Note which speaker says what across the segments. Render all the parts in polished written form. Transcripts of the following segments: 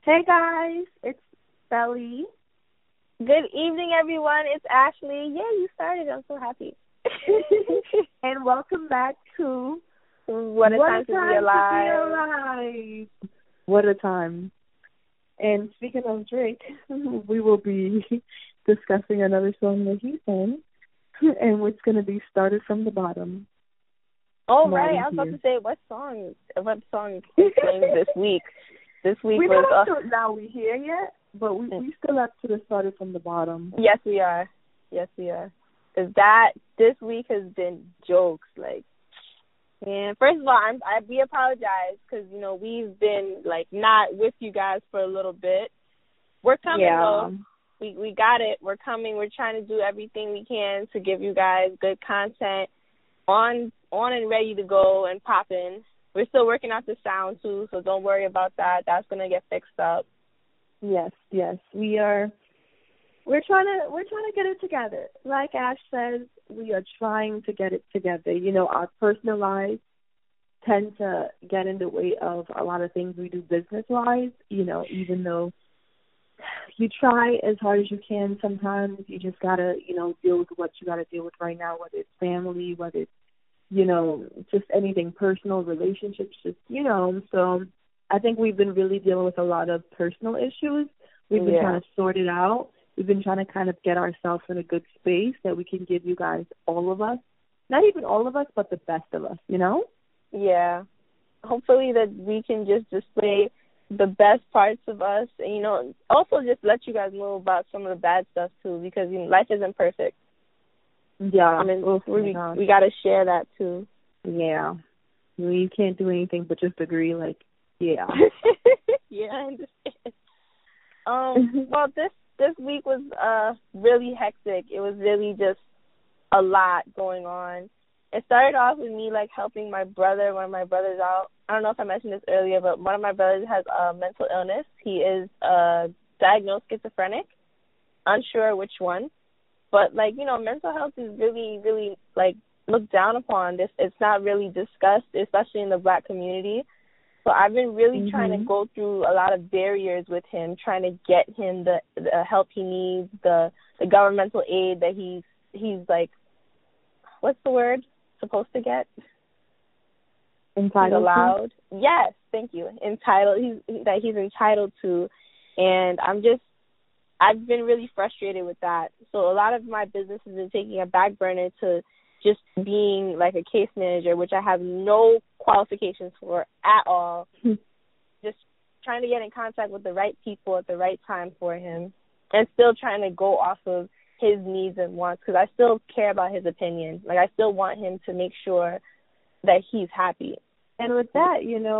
Speaker 1: Hey guys, it's Belly.
Speaker 2: Good evening, everyone. It's Ashley. Yeah, you started. I'm so happy.
Speaker 1: And welcome back to
Speaker 2: What a Time to Be
Speaker 1: Alive. What a time. And speaking of Drake, we will be discussing another song that he sang, and it's going to be Started from the Bottom.
Speaker 2: Oh, right. I was about to say, what song is playing this week? This week
Speaker 1: we're not sure now we're here yet, but we still have to Started from the Bottom.
Speaker 2: Yes, we are. Because this week has been jokes. And first of all, we apologize because, we've been, not with you guys for a little bit. We're coming, though. We got it. We're coming. We're trying to do everything we can to give you guys good content on and ready to go and popping. We're still working out the sound, too, so don't worry about that. That's going to get fixed up.
Speaker 1: Yes. We are. We're trying to get it together. Like Ash says, we are trying to get it together. Our personal lives tend to get in the way of a lot of things we do business-wise. Even though you try as hard as you can, sometimes you just gotta, deal with what you gotta deal with right now, whether it's family, whether it's just anything personal, relationships, so I think we've been really dealing with a lot of personal issues. We've been trying to sort it out. We've been trying to kind of get ourselves in a good space that we can give you guys, all of us, not even all of us, but the best of us,
Speaker 2: Yeah. Hopefully that we can just display the best parts of us and, also just let you guys know about some of the bad stuff, too, because life isn't perfect.
Speaker 1: Yeah.
Speaker 2: We got to share that, too.
Speaker 1: Yeah. We can't do anything but just agree, yeah.
Speaker 2: Yeah, I understand. Well, this week was really hectic. It was really just a lot going on. It started off with me, helping one of my brothers out. I don't know if I mentioned this earlier, but one of my brothers has a mental illness. He is diagnosed schizophrenic, unsure which one. But, mental health is really, really, looked down upon. It's not really discussed, especially in the Black community. So I've been really trying to go through a lot of barriers with him, trying to get him the help he needs, the governmental aid that he's what's the word, supposed to get?
Speaker 1: Entitled.
Speaker 2: He's allowed. Yes, thank you. Entitled. He's entitled to, and I've been really frustrated with that. So a lot of my business has been taking a back burner to just being a case manager, which I have no qualifications for at all. Just trying to get in contact with the right people at the right time for him, and still trying to go off of his needs and wants, because I still care about his opinion. I still want him to make sure that he's happy.
Speaker 1: And with that,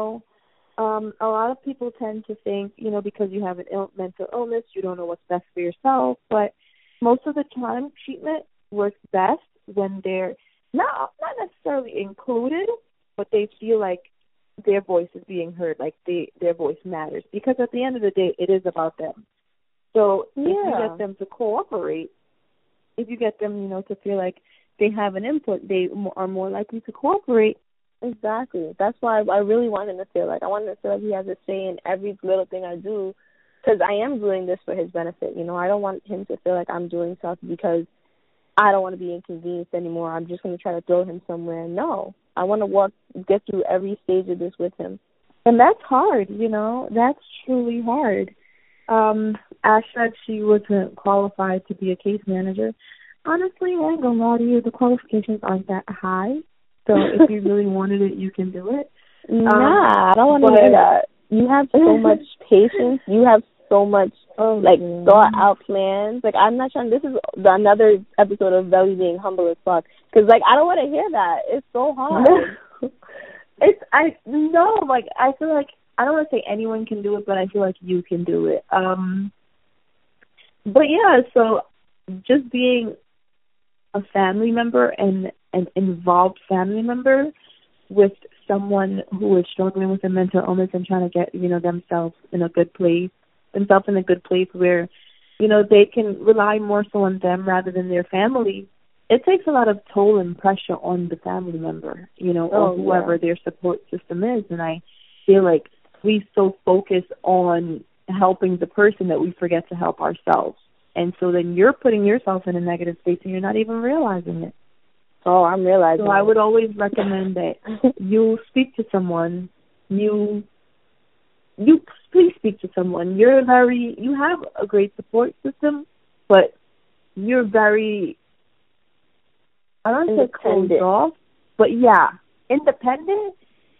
Speaker 1: a lot of people tend to think, because you have a mental illness, you don't know what's best for yourself. But most of the time, treatment works best when they're not necessarily included, but they feel like their voice is being heard, their voice matters. Because at the end of the day, it is about them. So if you get them to cooperate, if you get them, to feel like they have an input, they are more likely to cooperate.
Speaker 2: Exactly. That's why I really want him to feel I want him to feel like he has a say in every little thing I do, because I am doing this for his benefit. I don't want him to feel like I'm doing stuff because I don't want to be inconvenienced anymore. I'm just going to try to throw him somewhere. No. I want to get through every stage of this with him.
Speaker 1: And that's hard, That's truly hard. Ash said she wasn't qualified to be a case manager. Honestly, I ain't gonna lie to you, the qualifications aren't that high. So if you really wanted it, you can do it.
Speaker 2: I don't want to hear that. You have so much patience. You have so much, thought out plans. I'm not trying. This is another episode of Belly being humble as fuck. Because, I don't want to hear that. It's so hard.
Speaker 1: I feel like, I don't want to say anyone can do it, but I feel like you can do it. But yeah, so just being a family member and an involved family member with someone who is struggling with a mental illness and trying to get, themselves in a good place where, they can rely more so on them rather than their family. It takes a lot of toll and pressure on the family member, or whoever their support system is. And I feel like we so focus on helping the person that we forget to help ourselves. And so then you're putting yourself in a negative space and you're not even realizing it.
Speaker 2: Oh, I'm realizing.
Speaker 1: So I would always recommend that you speak to someone. You please speak to someone. You have a great support system, but you're very, I don't say closed off, but yeah, independent.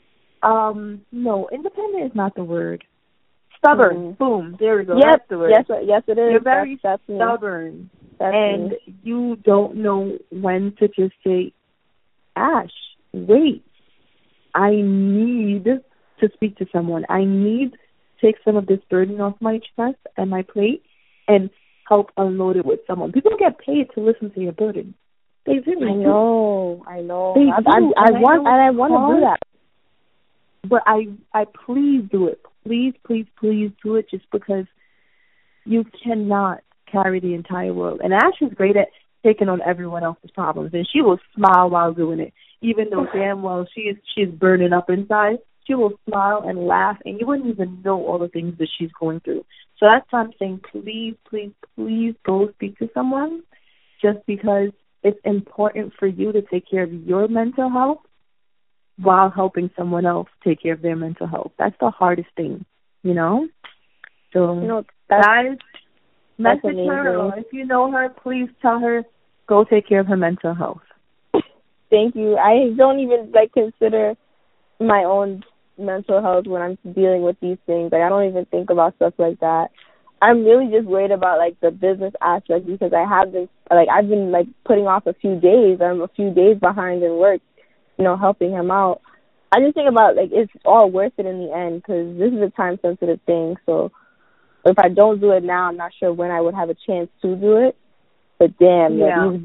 Speaker 1: No, independent is not the word. Stubborn.
Speaker 2: Mm-hmm.
Speaker 1: Boom. There we go.
Speaker 2: Yep.
Speaker 1: That's the word.
Speaker 2: Yes, it is.
Speaker 1: You're very
Speaker 2: that's
Speaker 1: stubborn.
Speaker 2: And
Speaker 1: you don't know when to just say, Ash, wait, I need to speak to someone. I need to take some of this burden off my chest and my plate and help unload it with someone. People get paid to listen to your burden. They really do.
Speaker 2: I know.
Speaker 1: They
Speaker 2: I want to do that.
Speaker 1: But I please do it. Please do it, just because you cannot carry the entire world. And Ash is great at taking on everyone else's problems, and she will smile while doing it, even though damn well she's burning up inside. She will smile and laugh, and you wouldn't even know all the things that she's going through. So that's why I'm saying, please go speak to someone, just because it's important for you to take care of your mental health while helping someone else take care of their mental health. That's the hardest thing, you know? So, guys, message her, or if you know her, please tell her, go take care of her mental health.
Speaker 2: Thank you. I don't even, consider my own mental health when I'm dealing with these things. I don't even think about stuff like that. I'm really just worried about, the business aspect, because I've been putting off a few days. I'm a few days behind in work, helping him out. I just think about, it's all worth it in the end, because this is a time-sensitive thing. So if I don't do it now, I'm not sure when I would have a chance to do it. But damn, these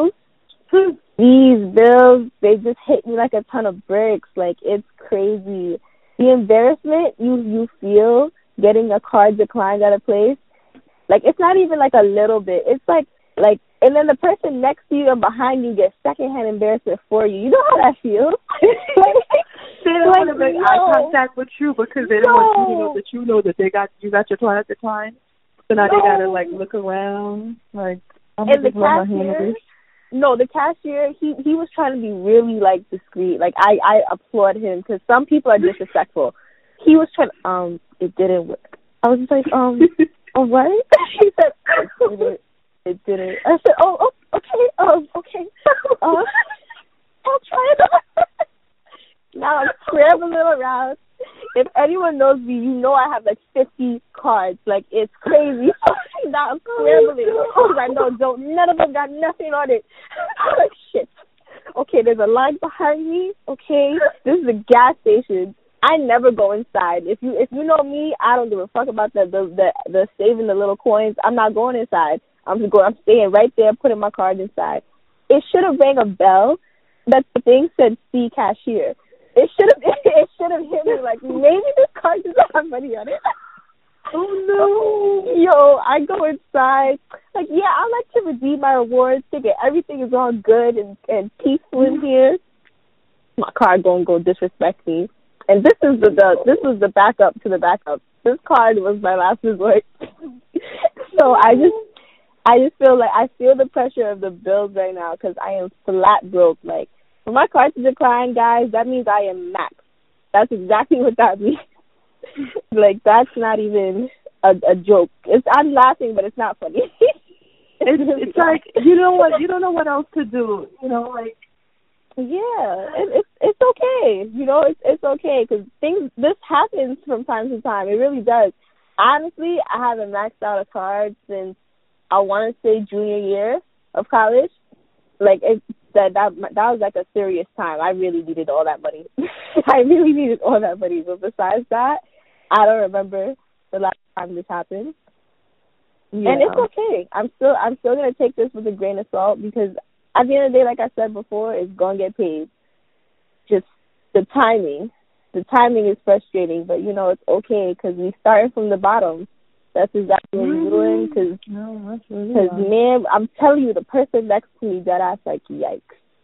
Speaker 2: bills, they just hit me like a ton of bricks. It's crazy. The embarrassment you feel getting a card declined at a place, it's not even a little bit. It's and then the person next to you and behind you gets secondhand embarrassment for you. You know how that feels?
Speaker 1: They don't want to make eye contact with you because they don't want you to know that you got your client declined. So now they gotta look around I'm
Speaker 2: and the cashier. No, the cashier, he was trying to be really discreet. I applaud him, because some people are disrespectful. He was trying. It didn't work. I was just what? He said, it didn't. I said, okay, okay. I'll try it out. Now I'm scrambling around. If anyone knows me, you know I have 50 cards. It's crazy. Now I'm scrambling because I know none of them got nothing on it. I'm shit. Okay, there's a line behind me. Okay, this is a gas station. I never go inside. If you know me, I don't give a fuck about the saving the little coins. I'm not going inside. I'm staying right there, putting my card inside. It should have rang a bell that the thing said "see cashier." It should have hit me maybe this card doesn't have money on it.
Speaker 1: Oh no!
Speaker 2: Yo, I go inside. I like to redeem my rewards, thinking everything is all good and peaceful in here. My card gonna go disrespect me. And this was the backup to the backup. This card was my last resort. So I just feel I feel the pressure of the bills right now, because I am flat broke. For my card to decline, guys, that means I am maxed. That's exactly what that means. That's not even a joke. I'm laughing, but it's not funny.
Speaker 1: It's you know what? You don't know what else to do.
Speaker 2: Yeah, it's okay. It's okay, because this happens from time to time. It really does. Honestly, I haven't maxed out a card since I want to say junior year of college. That was a serious time. I really needed all that money. But besides that, I don't remember the last time this happened. Yeah. And it's okay. I'm still gonna take this with a grain of salt, because at the end of the day, like I said before, it's gonna get paid. Just the timing is frustrating, but it's okay, because we started from the bottom. That's exactly what we're doing, because man, I'm telling you, the person next to me, that ass yikes.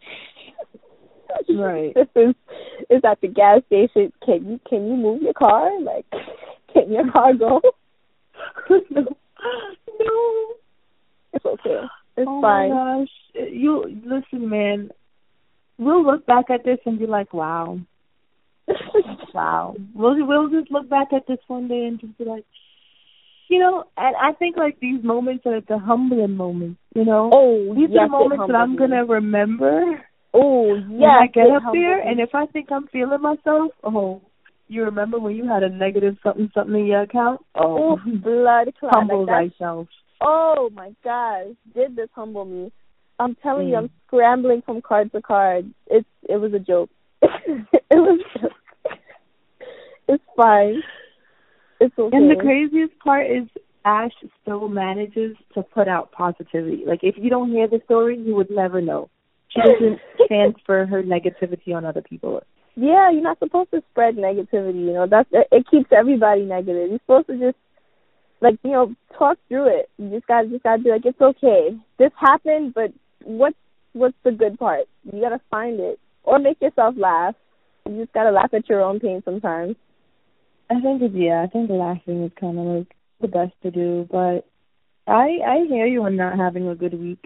Speaker 1: Right.
Speaker 2: This is at the gas station. Can you move your car? Can your car go?
Speaker 1: no, no.
Speaker 2: It's okay. It's
Speaker 1: Oh
Speaker 2: fine.
Speaker 1: my gosh. You listen, man. We'll look back at this and be like, wow. Wow. We'll just look back at this one day and just be like, and I think like these moments are the humbling moments,
Speaker 2: Oh,
Speaker 1: These
Speaker 2: yes,
Speaker 1: are the moments that I'm gonna remember.
Speaker 2: Oh, yes.
Speaker 1: When I get up there, and if I think I'm feeling myself, you remember when you had a negative something in your account?
Speaker 2: Oh, blood clot.
Speaker 1: Humble thyself.
Speaker 2: Oh my gosh, did this humble me? I'm telling you, I'm scrambling from card to card. It was a joke. It was a joke. It's fine. It's okay.
Speaker 1: And the craziest part is Ash still manages to put out positivity. Like, if you don't hear the story, you would never know. She doesn't transfer her negativity on other people.
Speaker 2: Yeah, you're not supposed to spread negativity. It keeps everybody negative. You're supposed to just talk through it. You just gotta be like, it's okay. This happened, but what's the good part? You gotta find it or make yourself laugh. You just gotta laugh at your own pain sometimes.
Speaker 1: I think laughing is kind of like the best to do. But I hear you on not having a good week.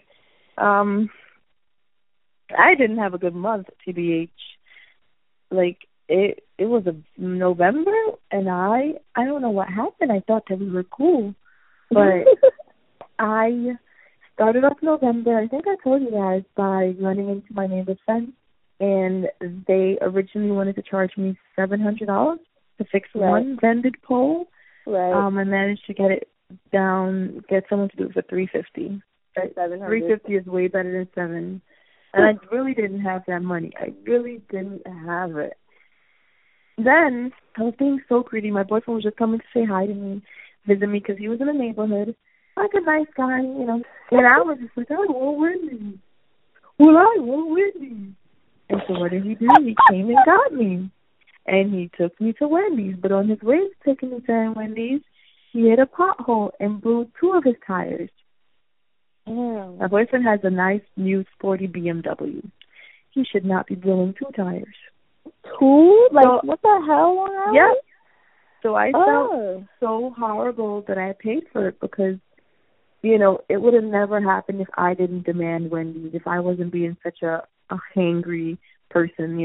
Speaker 1: I didn't have a good month, TBH. Like, it was a November, and I don't know what happened. I thought that we were cool, but I started off November, I think I told you guys, by running into my neighbor's fence, and they originally wanted to charge me $700 to fix one bended pole.
Speaker 2: Right.
Speaker 1: I managed to get someone to do it for $350. $350 is way better than $700. And I really didn't have that money. I really didn't have it. Then, I was being so greedy. My boyfriend was just coming to say hi to me, visit me, because he was in the neighborhood. Like a nice guy, And I was just like, I want Wendy's. Well, I want Wendy's. And so what did he do? He came and got me. And he took me to Wendy's. But on his way to taking me to Wendy's, he hit a pothole and blew 2 of his tires. My boyfriend has a nice, new, sporty BMW. He should not be blowing 2 tires.
Speaker 2: 2? What the hell?
Speaker 1: Yeah. So I felt so horrible that I paid for it because, it would have never happened if I didn't demand Wendy's, if I wasn't being such a hangry person,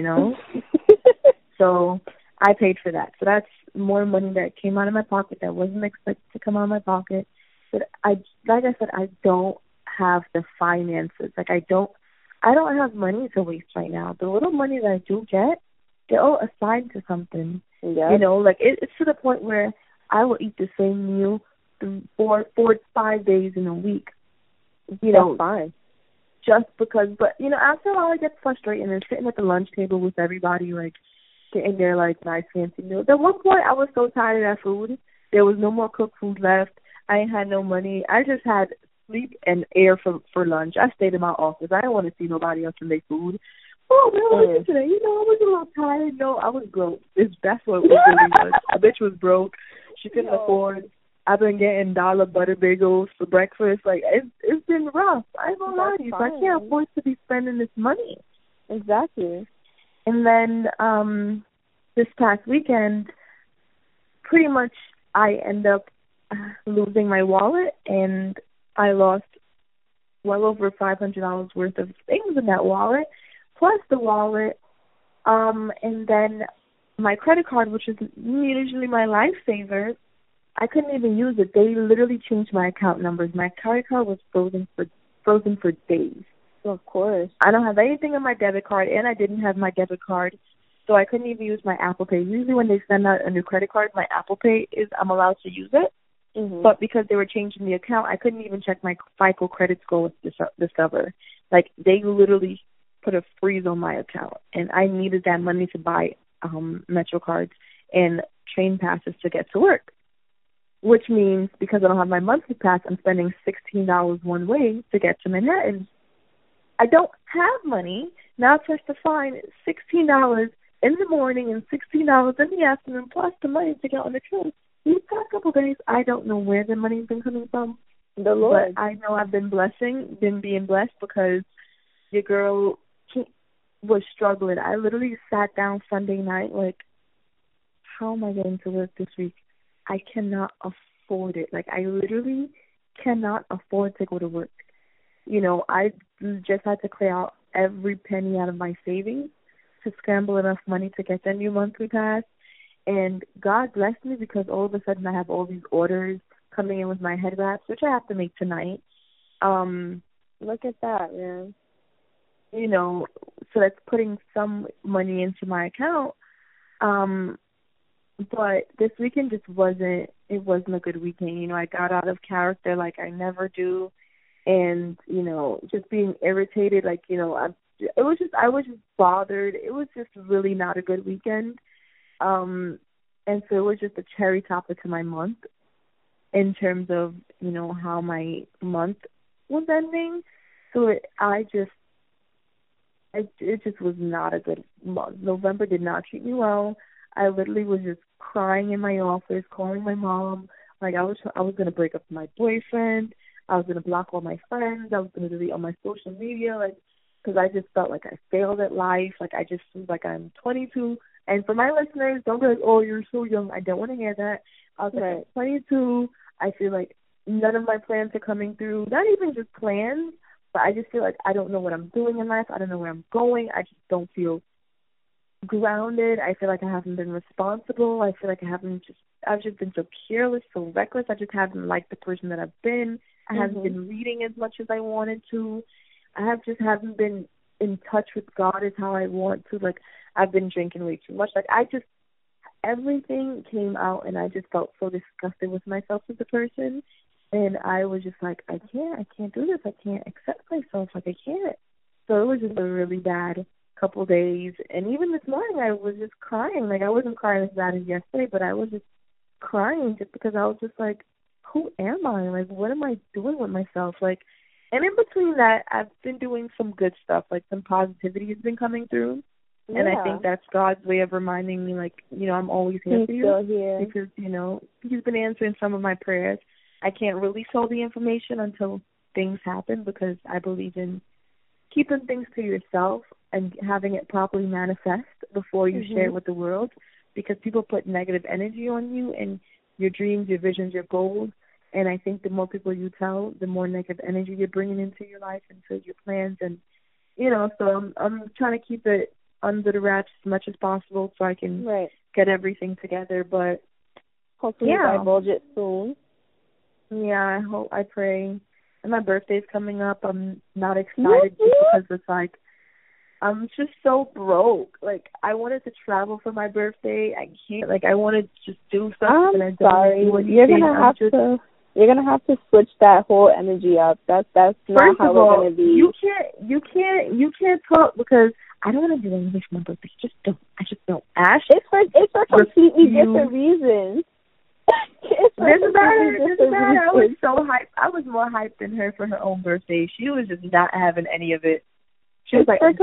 Speaker 1: So I paid for that. So that's more money that came out of my pocket that wasn't expected to come out of my pocket. But I don't have the finances. I don't have money to waste right now. The little money that I do get, they're all assigned to something.
Speaker 2: Yeah.
Speaker 1: It's to the point where I will eat the same meal 4 to 5 days in a week.
Speaker 2: That's fine.
Speaker 1: Just because, but after a while I get frustrated and sitting at the lunch table with everybody, getting their nice fancy meals. At one point I was so tired of that food. There was no more cooked food left. I ain't had no money. I just had sleep and air for lunch. I stayed in my office. I didn't want to see nobody else in their food. Oh, where was you today? I was a little tired. No, I was broke. That's what it really was. A bitch was broke. She couldn't afford. I've been getting dollar butter bagels for breakfast. It's been rough. I ain't gonna lie to you. So I can't afford to be spending this money.
Speaker 2: Exactly.
Speaker 1: And then this past weekend, pretty much I end up losing my wallet, and I lost well over $500 worth of things in that wallet, plus the wallet, and then my credit card, which is usually my lifesaver, I couldn't even use it. They literally changed my account numbers. My credit card was frozen for days.
Speaker 2: Of course.
Speaker 1: I don't have anything on my debit card, and I didn't have my debit card, so I couldn't even use my Apple Pay. Usually when they send out a new credit card, my Apple Pay I'm allowed to use it. Mm-hmm. But because they were changing the account, I couldn't even check my FICO credit score with Discover. They literally put a freeze on my account, and I needed that money to buy Metro cards and train passes to get to work. Which means because I don't have my monthly pass, I'm spending $16 one way to get to Manhattan. I don't have money. Now it's just to find $16 in the morning and $16 in the afternoon, plus the money to get on the train. These past couple of days, I don't know where the money's been coming from.
Speaker 2: The Lord.
Speaker 1: But I know I've been being blessed because your girl was struggling. I literally sat down Sunday night how am I getting to work this week? I cannot afford it. Like, I literally cannot afford to go to work. You know, I just had to clear out every penny out of my savings to scramble enough money to get that new monthly pass. And God blessed me because all of a sudden I have all these orders coming in with my head wraps, which I have to make tonight.
Speaker 2: Look at that, man.
Speaker 1: You know, so that's putting some money into my account. But this weekend just wasn't a good weekend. You know, I got out of character like I never do. And, you know, just being irritated, like, you know, I was just bothered. It was just really not a good weekend. And so it was just a cherry topper to my month in terms of, you know, how my month was ending. So it just was not a good month. November did not treat me well. I literally was just crying in my office, calling my mom. Like, I was going to break up with my boyfriend. I was going to block all my friends. I was going to delete all my social media, like, because I just felt like I failed at life. Like, I just was like, I'm 22. And for my listeners, don't be like, oh, you're so young. I don't want to hear that. I was like, I'm 22. I feel like none of my plans are coming through. Not even just plans, but I just feel like I don't know what I'm doing in life. I don't know where I'm going. I just don't feel grounded. I feel like I haven't been responsible. I feel like I've just been so careless, so reckless. I just haven't liked the person that I've been. I haven't been reading as much as I wanted to. Haven't been in touch with God as how I want to. Like, I've been drinking way too much. Like, everything came out, and I just felt so disgusted with myself as a person. And I was just like, I can't do this. I can't accept myself. Like, I can't. So it was just a really bad couple days. And even this morning, I was just crying. Like, I wasn't crying as bad as yesterday, but I was just crying just because I was just like, who am I? Like, what am I doing with myself? Like, and in between that, I've been doing some good stuff. Like, some positivity has been coming through. Yeah. And I think that's God's way of reminding me, like, you know, I'm always here for you.
Speaker 2: Still here.
Speaker 1: Because, you know, He's been answering some of my prayers. I can't release all the information until things happen because I believe in keeping things to yourself and having it properly manifest before you share it with the world, because people put negative energy on you and your dreams, your visions, your goals. And I think the more people you tell, the more negative energy you're bringing into your life, into your plans. And, you know, so I'm trying to keep it under the wraps as much as possible so I can get everything together. But
Speaker 2: hopefully divulge it soon.
Speaker 1: Yeah, I pray. And my birthday's coming up. I'm not excited just because it's like, I'm just so broke. Like, I wanted to travel for my birthday. I can't. Like, I want to just do stuff. And I don't
Speaker 2: sorry.
Speaker 1: do anything.
Speaker 2: You're gonna have to switch that whole energy up. That's not how we're gonna be.
Speaker 1: You can't talk because I don't want to do anything for my birthday. I just don't. Ash,
Speaker 2: it's for completely different reasons.
Speaker 1: Doesn't matter. I was so hyped. I was more hyped than her for her own birthday. She was just not having any of it. She was like, I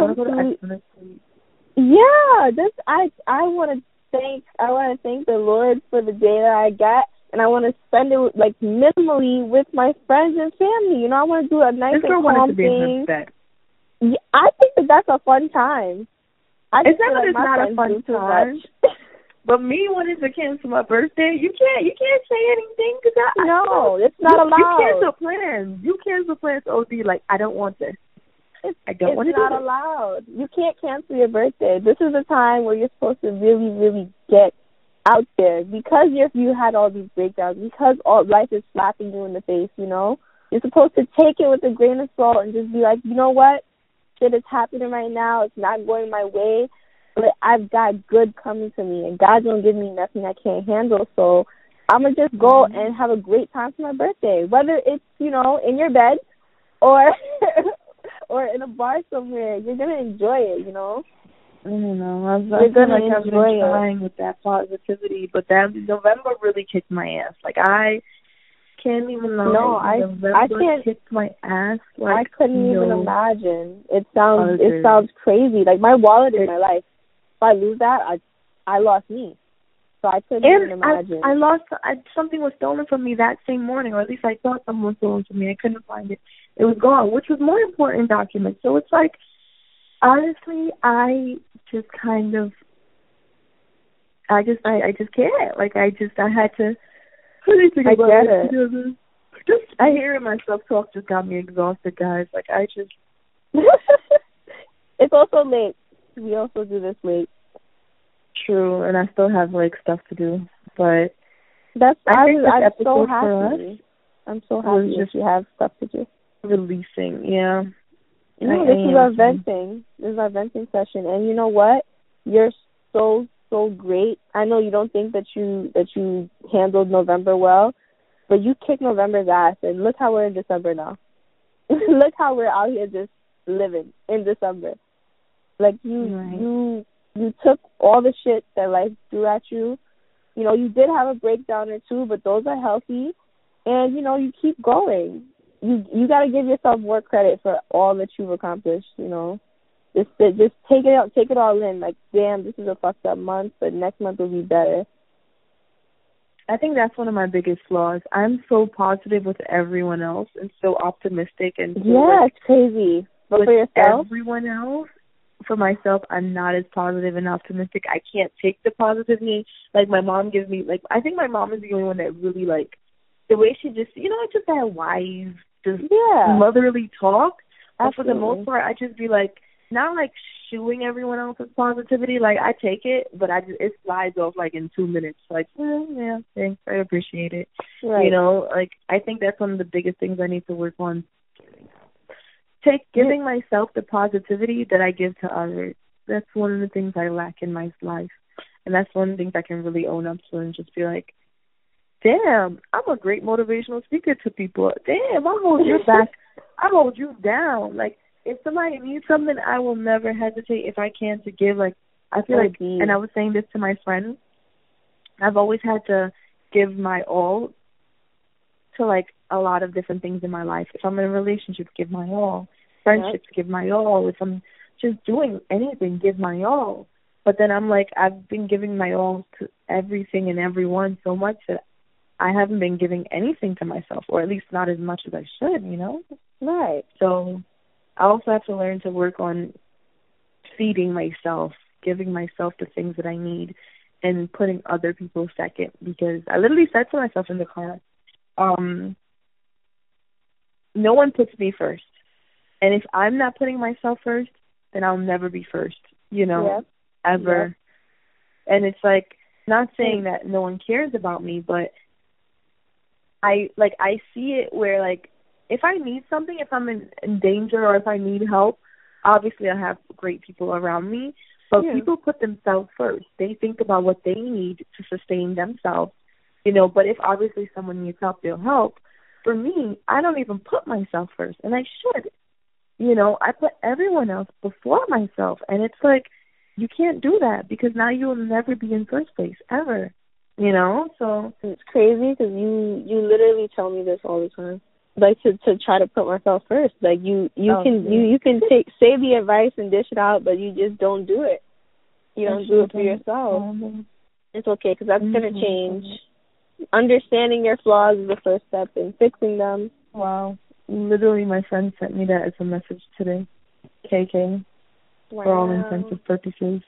Speaker 1: want to thank the Lord for the day that I got, and I want to spend it like minimally with my friends and family. You know, I want to do a nice and calm thing. Yeah, I think that's a fun time. It's not a fun time. But me wanting to cancel my birthday, you can't say anything because
Speaker 2: it's not allowed.
Speaker 1: You cancel plans. OD, like, I don't want this. I don't want to do it.
Speaker 2: It's not allowed. You can't cancel your birthday. This is the time where you're supposed to really, really get out there because you had all these breakdowns, because all life is slapping you in the face, you know. You're supposed to take it with a grain of salt and just be like, you know what? Shit is happening right now. It's not going my way. But I've got good coming to me, and God don't give me nothing I can't handle. So I'm going to just go and have a great time for my birthday, whether it's, you know, in your bed or or in a bar somewhere. You're going to enjoy it, you know.
Speaker 1: I don't know. I've been trying with that positivity, but that November really kicked my ass. Like, I can't even lie.
Speaker 2: No, I can't.
Speaker 1: Kicked my ass. Like,
Speaker 2: I couldn't even imagine. It sounds crazy. Like, my wallet is my life. If I lose that, I lost me. So I couldn't even imagine. Something was stolen from me that same morning, or at least I thought something was stolen from me. I couldn't find it. It was gone, which was more important documents. So it's like, honestly, I just can't. Like, I had to
Speaker 1: I need to get
Speaker 2: get it.
Speaker 1: together. Just hearing myself talk just got me exhausted, guys. Like, I just...
Speaker 2: It's also late. We also do this late.
Speaker 1: True, and I still have, like, stuff to do. But
Speaker 2: I'm so
Speaker 1: happy.
Speaker 2: I'm so happy that you have stuff to do.
Speaker 1: Releasing, yeah.
Speaker 2: No, this is our venting. This is our venting session. And you know what? You're so great. I know you don't think that you handled November well, but you kicked November's ass, and look how we're in December now. Look how we're out here just living in December. Like, you took all the shit that life threw at you. You know, you did have a breakdown or two, but those are healthy. And, you know, you keep going. You got to give yourself more credit for all that you've accomplished, you know. Just take it all in. Like, damn, this is a fucked up month, but next month will be better.
Speaker 1: I think that's one of my biggest flaws. I'm so positive with everyone else and so optimistic and so
Speaker 2: it's crazy. But for yourself,
Speaker 1: everyone else, for myself, I'm not as positive and optimistic. I can't take the positivity. Like, my mom gives me, like, I think my mom is the only one that really, like, the way she just, you know, just that wise, just motherly talk. But for the most part, I just be like, not like shooing everyone else's positivity. Like, I take it, but it slides off like in 2 minutes. Like, yeah, thanks, I appreciate it. Right. You know, like, I think that's one of the biggest things I need to work on. Giving myself the positivity that I give to others. That's one of the things I lack in my life. And that's one of the things I can really own up to and just be like, damn, I'm a great motivational speaker to people. Damn, I hold your back. I hold you down. Like, if somebody needs something, I will never hesitate if I can to give. Like, I feel like, and I was saying this to my friends, I've always had to give my all to, like, a lot of different things in my life. If I'm in a relationship, give my all. Friendships, give my all. If I'm just doing anything, give my all. But then I'm like, I've been giving my all to everything and everyone so much that I haven't been giving anything to myself, or at least not as much as I should, you know?
Speaker 2: Right.
Speaker 1: So I also have to learn to work on feeding myself, giving myself the things that I need, and putting other people second. Because I literally said to myself in the car, no one puts me first. And if I'm not putting myself first, then I'll never be first, you know, ever. Yep. And it's like, not saying that no one cares about me, but I see it where, like, if I need something, if I'm in danger or if I need help, obviously I have great people around me, but people put themselves first. They think about what they need to sustain themselves, you know, but if obviously someone needs help, they'll help. For me, I don't even put myself first, and I should. You know, I put everyone else before myself, and it's like, you can't do that because now you'll never be in first place, ever. You know, so
Speaker 2: it's crazy because you literally tell me this all the time. Like, to try to put myself first. Like, you can say the advice and dish it out, but you just don't do it. You don't do it for yourself. It's okay, because that's going to change. Understanding your flaws is the first step in fixing them.
Speaker 1: Wow. Literally, my friend sent me that as a message today. KK. Wow. For all intents and purposes.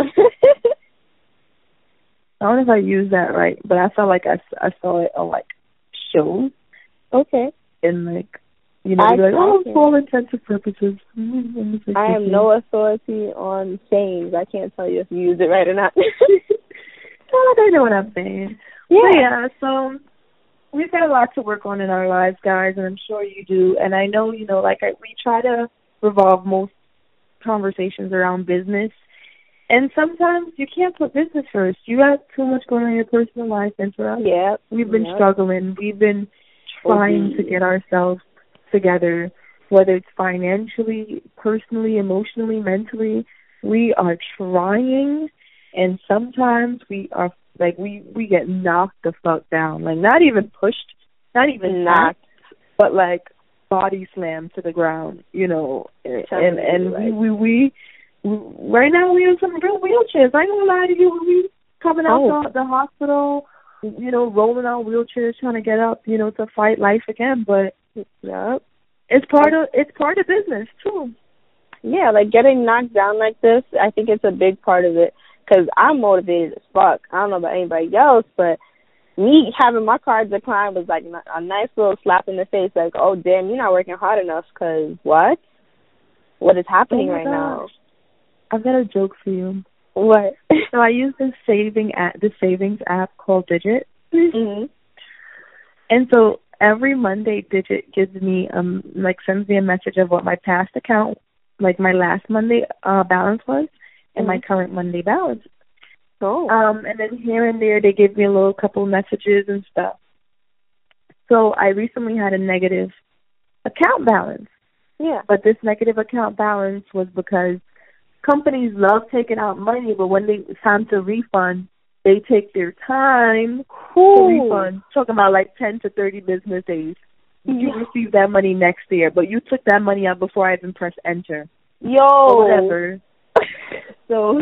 Speaker 1: I don't know if I used that right, but I felt like I saw it on, like, shows.
Speaker 2: Okay.
Speaker 1: And, like, you know, like, for all intents and purposes.
Speaker 2: I am no authority on sayings. I can't tell you if you used it right or not.
Speaker 1: I know what I'm saying. Yeah, so we've got a lot to work on in our lives, guys, and I'm sure you do. And I know, you know, like, we try to revolve most conversations around business. And sometimes you can't put business first. You got too much going on in your personal life. And for us, we've been struggling. We've been trying to get ourselves together, whether it's financially, personally, emotionally, mentally. We are trying, and sometimes we are, like, we get knocked the fuck down. Like, not even pushed, not even knocked, but, like, body slammed to the ground, you know. And we right now we have some real wheelchairs. I ain't gonna lie to you. We coming out the hospital, you know, rolling out wheelchairs, trying to get up, you know, to fight life again. But it's part of business too.
Speaker 2: Yeah, like, getting knocked down like this, I think it's a big part of it. Because I'm motivated as fuck. I don't know about anybody else, but me having my card declined was like a nice little slap in the face. Like, oh damn, you're not working hard enough. Cause what? What is happening right now?
Speaker 1: I've got a joke for you.
Speaker 2: What?
Speaker 1: So I use this savings app called Digit.
Speaker 2: Mhm.
Speaker 1: And so every Monday, Digit gives me sends me a message of what my past account, like my last Monday balance was, and my current Monday balance.
Speaker 2: Oh.
Speaker 1: And then here and there they give me a little couple messages and stuff. So I recently had a negative account balance.
Speaker 2: Yeah.
Speaker 1: But this negative account balance was because companies love taking out money, but when it's time to refund, they take their time to refund. Talking about like 10 to 30 business days. You receive that money next year, but you took that money out before I even pressed enter.
Speaker 2: Yo.
Speaker 1: Or whatever. So,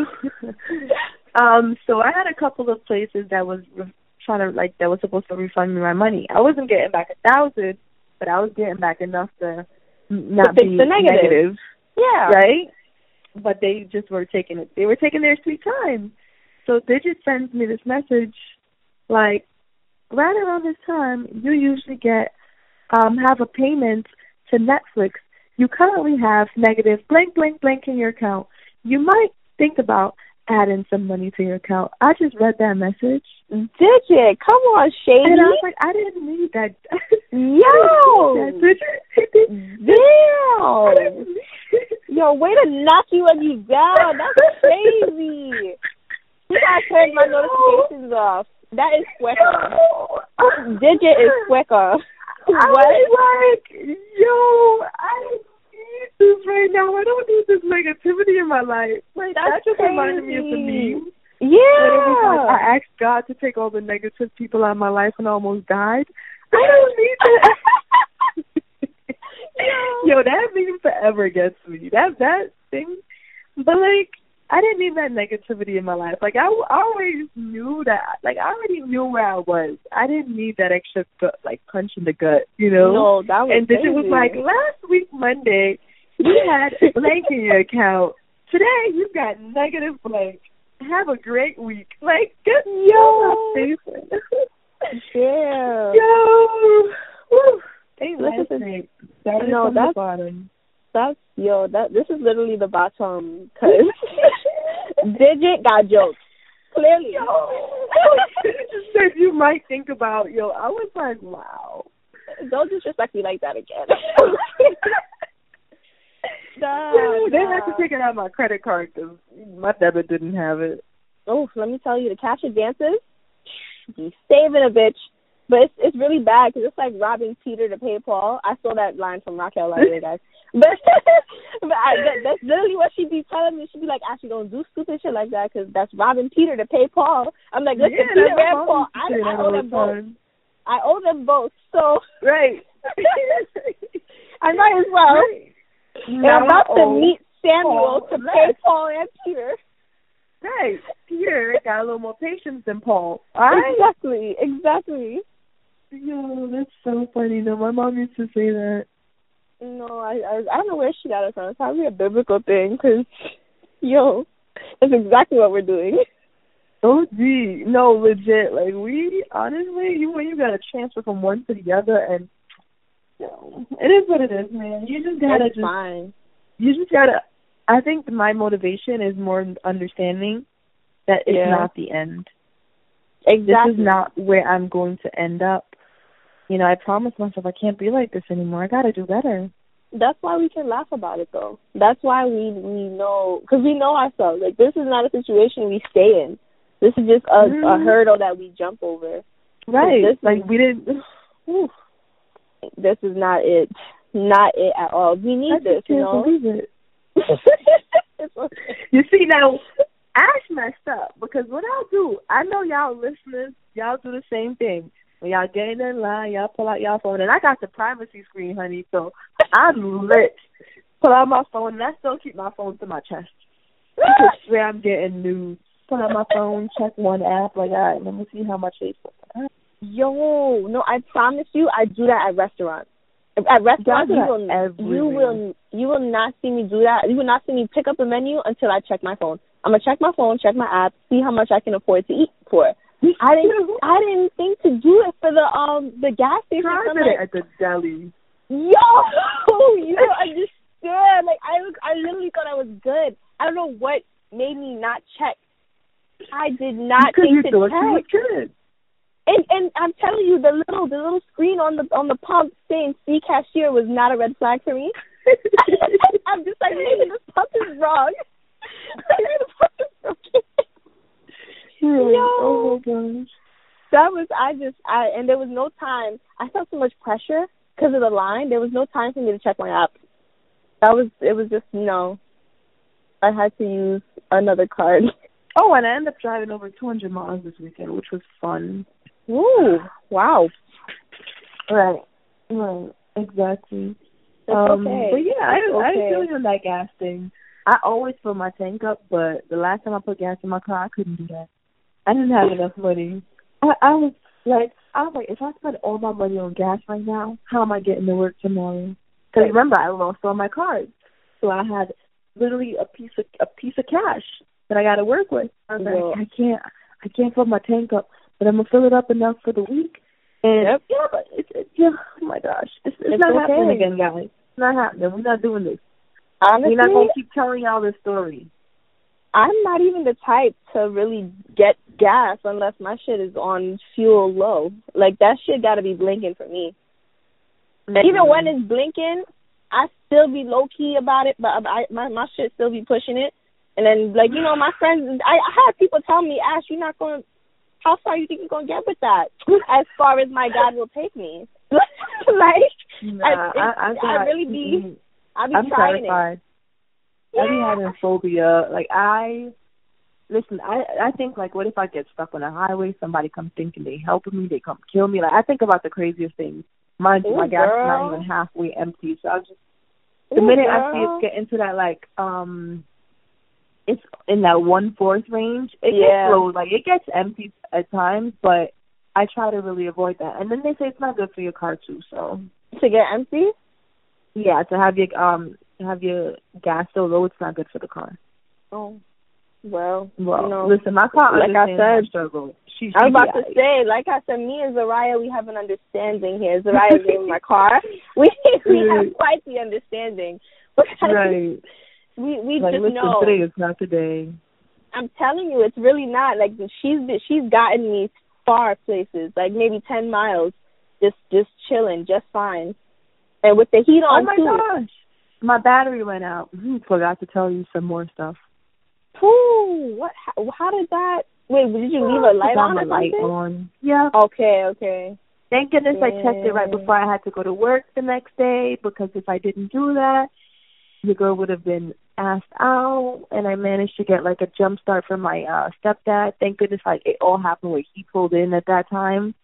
Speaker 1: so I had a couple of places that was that was supposed to refund me my money. I wasn't getting back 1,000, but I was getting back enough to not
Speaker 2: fix
Speaker 1: be
Speaker 2: the negative. Yeah.
Speaker 1: Right? But they just were taking it. They were taking their sweet time. So Digit sends me this message, like, right around this time, you usually have a payment to Netflix. You currently have negative blank, blank, blank in your account. You might think about adding some money to your account. I just read that message.
Speaker 2: Digit, come on, Shady.
Speaker 1: And I was like, I didn't need that.
Speaker 2: Yo. Damn. Yo, way to knock you when you down. That's crazy. You gotta turn my notifications off. That is quicker. Digit is quicker. What?
Speaker 1: I was like, yo, I need this right now. I don't need this negativity in my life. Like, that just reminded me of the meme.
Speaker 2: Yeah.
Speaker 1: It was like, I asked God to take all the negative people out of my life and I almost died. I don't need that. Yo, that meme forever gets me. That thing. But, like, I didn't need that negativity in my life. Like, I always knew that. Like, I already knew where I was. I didn't need that extra, punch in the gut, you know?
Speaker 2: No, that was
Speaker 1: And
Speaker 2: crazy.
Speaker 1: it was like, last week, Monday, you had blank in your account. Today, you've got negative blank. Have a great week. Like, get
Speaker 2: Yeah.
Speaker 1: Yo. Woo.
Speaker 2: Listen,
Speaker 1: That is
Speaker 2: no,
Speaker 1: from the bottom.
Speaker 2: This is literally the bottom, because Digit got jokes. Clearly.
Speaker 1: It just said you might think about, I was like, wow.
Speaker 2: Don't disrespect me like that again.
Speaker 1: They had to take it out of my credit card because my debit didn't have it.
Speaker 2: Oh, let me tell you, the cash advances, you saving a bitch. But it's really bad because it's like robbing Peter to pay Paul. I stole that line from Raquel earlier, guys. But that's literally what she'd be telling me. She'd be like, Ashley, don't do stupid shit like that because that's robbing Peter to pay Paul. I'm like, listen, Peter and Paul, I owe them both. I owe them both. So,
Speaker 1: right.
Speaker 2: I might as well.
Speaker 1: Right.
Speaker 2: And I'm about to meet Samuel to pay Paul and Peter.
Speaker 1: Right. Peter got a little more patience than Paul.
Speaker 2: Exactly.
Speaker 1: Yo, that's so funny. No, my mom used to say that.
Speaker 2: No, I don't know where she got it from. It's probably a biblical thing because, that's exactly what we're doing.
Speaker 1: Oh, gee. No, legit. Like, we, honestly, when you got to transfer from one to the other, and, it is what it is, man. You just got to
Speaker 2: fine.
Speaker 1: You just got to, I think my motivation is more understanding that it's not the end.
Speaker 2: Exactly.
Speaker 1: This is not where I'm going to end up. I promised myself I can't be like this anymore. I got to do better.
Speaker 2: That's why we can laugh about it, though. That's why we know, because we know ourselves. Like, this is not a situation we stay in. This is just a hurdle that we jump over.
Speaker 1: Right. We didn't.
Speaker 2: This is not it. Not it at all. We need this,
Speaker 1: I can't believe it.
Speaker 2: It's okay.
Speaker 1: You see, now, Ash messed up because what I'll do, I know y'all listeners, y'all do the same thing. When y'all get in line, y'all pull out y'all phone, and I got the privacy screen, honey, so I'm lit. Pull out my phone, and I still keep my phone to my chest. I swear I'm getting news. Pull out my phone, check one app, like, all right, let me see how much Facebook.
Speaker 2: Yo, no, I promise you, I do that at restaurants. At restaurants, you will not see me do that. You will not see me pick up a menu until I check my phone. I'm gonna check my phone, check my app, see how much I can afford to eat for. I didn't think to do it for the gas station.
Speaker 1: Try it at the deli.
Speaker 2: Yo, you don't understand. Like I literally thought I was good. I don't know what made me not check. I did not think to check. You were good. And I'm telling you, the little screen on the pump saying "C cashier" was not a red flag for me. I'm just like, maybe this pump is wrong. Maybe the pump is broken. Yo.
Speaker 1: Oh my gosh.
Speaker 2: That was and there was no time. I felt so much pressure because of the line. There was no time for me to check my app. It was just, I had to use another card.
Speaker 1: Oh, and I ended up driving over 200 miles this weekend, which was fun.
Speaker 2: Ooh, wow.
Speaker 1: Right, exactly.
Speaker 2: Okay.
Speaker 1: But yeah, I didn't feel you on that gas thing. I always fill my tank up, but the last time I put gas in my car, I couldn't do that. I didn't have enough money. I was like, if I spend all my money on gas right now, how am I getting to work tomorrow? Because remember, I lost all my cards, so I had literally a piece of cash that I got to work with. I was like, I can't fill my tank up, but I'm gonna fill it up enough for the week. And but oh my gosh, it's not happening again, guys. It's not happening. We're not doing this.
Speaker 2: Honestly,
Speaker 1: we're not gonna keep telling y'all this story.
Speaker 2: I'm not even the type to really get gas unless my shit is on fuel low. Like, that shit got to be blinking for me. Mm-hmm. Even when it's blinking, I still be low-key about it, but my shit still be pushing it. And then, like, my friends, I had people tell me, Ash, you're not going to, how far you think you're going to get with that? As far as my God will take me. I really be, I be
Speaker 1: I'm
Speaker 2: trying
Speaker 1: terrified.
Speaker 2: it.
Speaker 1: I be having phobia. Like, I think, like, what if I get stuck on a highway, somebody comes thinking they helping me, they come kill me. Like, I think about the craziest things. Mind you, my gas is not even halfway empty. So the minute I see it get into that, like, it's in that 1/4 range, it gets low. Like, it gets empty at times, but I try to really avoid that. And then they say it's not good for your car, too, so.
Speaker 2: To get empty?
Speaker 1: Yeah, to have your gas so low, it's not good for the car.
Speaker 2: Oh, well,
Speaker 1: listen, my car understands my struggle.
Speaker 2: I was about to say, like I said, me and Zariah, we have an understanding here. Zariah's in my car. We have quite the understanding.
Speaker 1: Right.
Speaker 2: We
Speaker 1: like,
Speaker 2: just
Speaker 1: listen,
Speaker 2: know.
Speaker 1: Today is not the day.
Speaker 2: I'm telling you, it's really not. Like, she's gotten me far places, like maybe 10 miles, just chilling, just fine. And with the heat on,
Speaker 1: too. Oh, my gosh. My battery went out. Forgot to tell you some more stuff.
Speaker 2: Ooh, what? How did that? Wait, did you leave a light on or something?
Speaker 1: Light on. Yeah.
Speaker 2: Okay.
Speaker 1: Thank goodness I checked it right before I had to go to work the next day, because if I didn't do that, the girl would have been asked out, and I managed to get, like, a jump start from my stepdad. Thank goodness, like, it all happened where he pulled in at that time.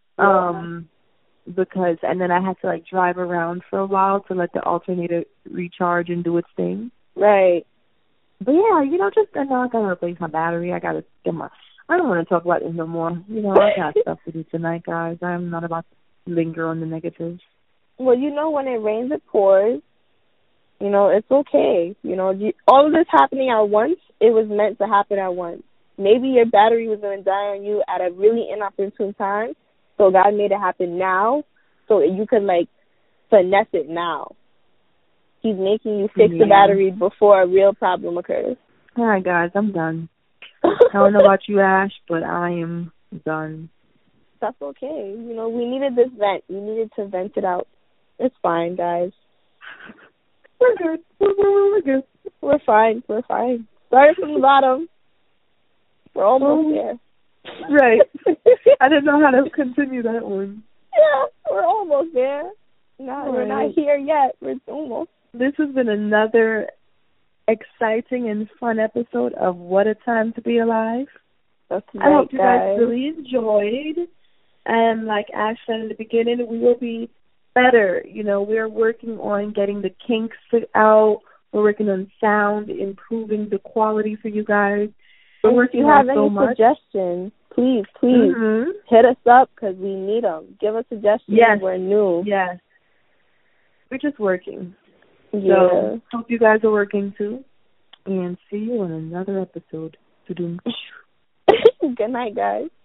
Speaker 1: Because, and then I had to, like, drive around for a while to let the alternator recharge and do its thing.
Speaker 2: Right.
Speaker 1: But yeah, I know I gotta replace my battery. I gotta get I don't want to talk about this no more. I got stuff to do tonight, guys. I'm not about to linger on the negatives.
Speaker 2: Well, when it rains, it pours. It's okay. All of this happening at once, it was meant to happen at once. Maybe your battery was going to die on you at a really inopportune time, so God made it happen now, so you could, like, finesse it now. He's making you fix the battery before a real problem occurs.
Speaker 1: All right, guys, I'm done. I don't know about you, Ash, but I am done.
Speaker 2: That's okay. We needed this vent. We needed to vent it out. It's fine, guys.
Speaker 1: We're good. We're good.
Speaker 2: We're fine. Start from the bottom. We're almost there.
Speaker 1: Right. I didn't know how to continue that one.
Speaker 2: Yeah, we're almost there. We're not here yet. We're almost.
Speaker 1: This has been another exciting and fun episode of What a Time to Be Alive.
Speaker 2: That's right,
Speaker 1: I hope you guys really enjoyed. And like Ash said in the beginning, we will be better. We're working on getting the kinks out. We're working on sound, improving the quality for you guys.
Speaker 2: If you have any suggestions, please hit us up, because we need them. Give us suggestions.
Speaker 1: Yes.
Speaker 2: We're new.
Speaker 1: Yes. We're just working.
Speaker 2: Yeah.
Speaker 1: So, hope you guys are working too. And see you on another episode.
Speaker 2: Good night, guys.